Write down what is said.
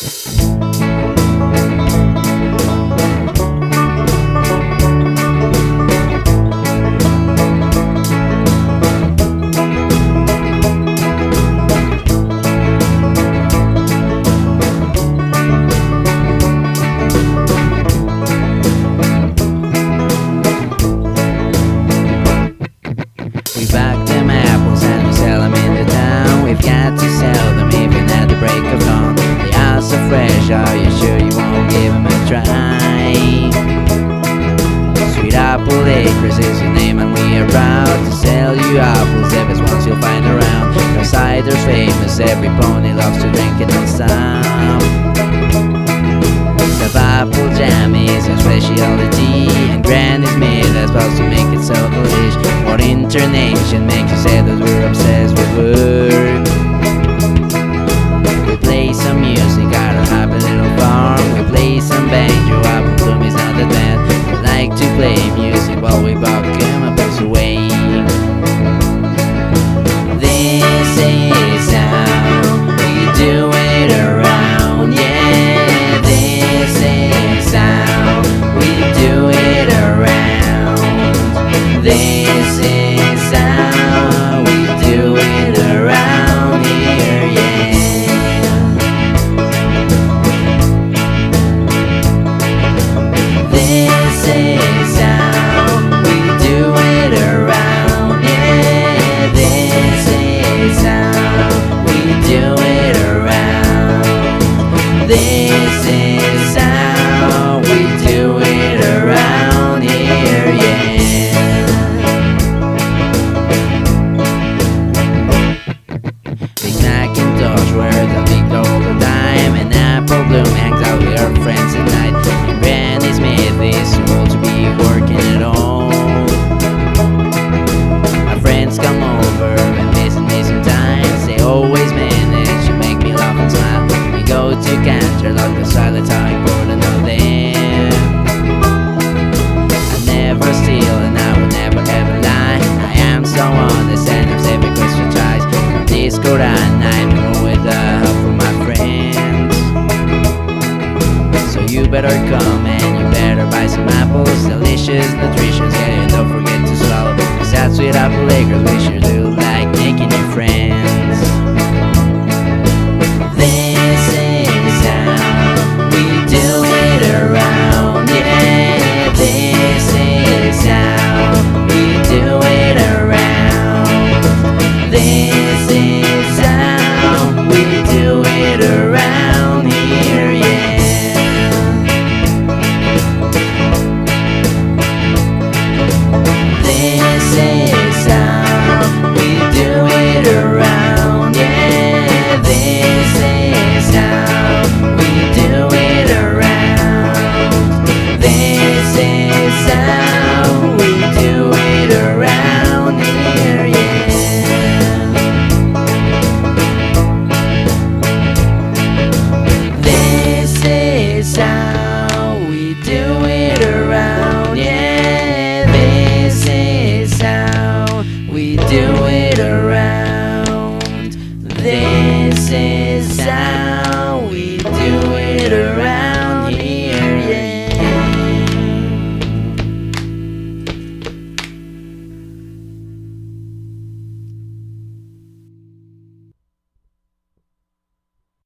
We back them apples and we sell them in the town. We've got to sell them even at the break of dawn. They are so fresh, are you sure you won't give them a try? Sweet Apple Acres is your name and we are proud to sell you apples. Every ones you'll find around. Our cider's famous, every pony loves to drink it non-stop. The apple jam is a specialty, and Granny's made that's supposed to make it so delish. What intonation makes you say that we're obsessed with work? We play some music at our happy little farm. We play some banjo, Apple Bloom is not that bad. We like to play music while we buck him up away. This is how we do it around, yeah. This is how we do it around. This is how we do it around here, yeah. This is how we do it around, yeah. This is how we do it around. This is how we do it around here, yeah. Big Macintosh where the leak all the time, and Apple Bloom hangs out with her friends at night. And Granny Smith is too old to be working at all. My friends come over and visit me sometimes. They always manage to make me laugh and smile. We go to Canterlot, the silent how important of them. I never steal and I would never ever lie. I am so honest and I'm saving Christian tries. From disco that night, we go with the help from my friends. So you better come and you better buy some apples. Delicious, nutritious, yeah, and don't forget to swallow. Cause that Sweet Apple Acres, we sure do like making new friends. This is how we do it around, yeah. This is how we do it around. This is how we do it around here, yeah. This is how we do it around, yeah. This is how we do it around. This is how we do it around here, yeah. This is how we do it around, yeah. This is how we do it around. This is how